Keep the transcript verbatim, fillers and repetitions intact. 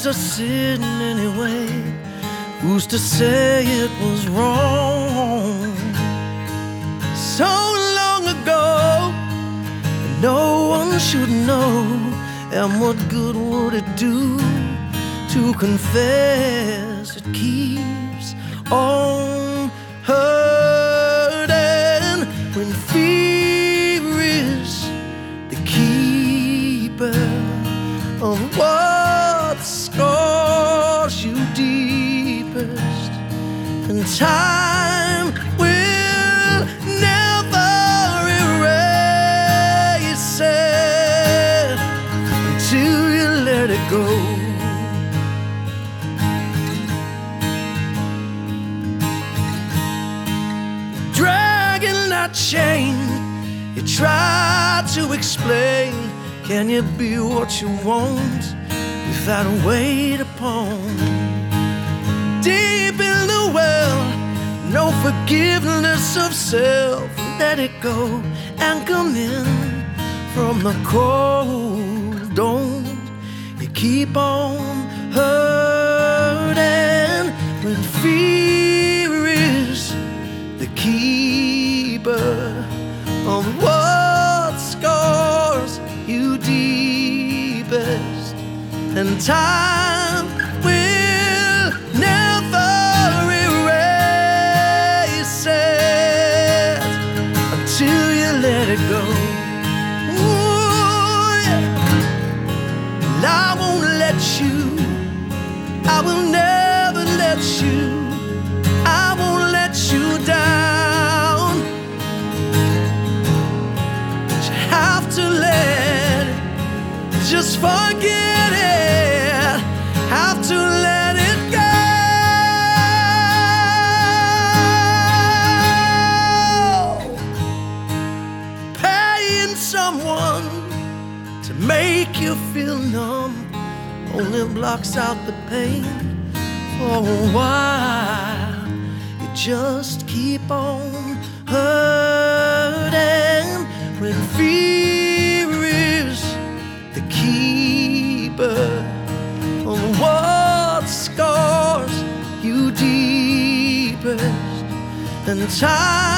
is a sin anyway? Who's to say it was wrong? So long ago, no one should know. And what good would it do to confess? It keeps on hurting when fear is the keeper of what scars you deepest. And time will never erase it until you let it go. Dragging that chain, you try to explain. Can you be what you want without a weight upon? Deep in the well, no forgiveness of self. Let it go and come in from the cold. Don't you keep on hurting when fear is the keeper of what scars you deepest. And time will never erase it until you let it go. Ooh, yeah. And I won't let you, I will never let you, I won't let you down. But you have to let it, just forget it. Have to let it go. Paying someone to make you feel numb only blocks out the pain for a while. You just keep on hurting when fear is the keeper of what scars you deepest. And time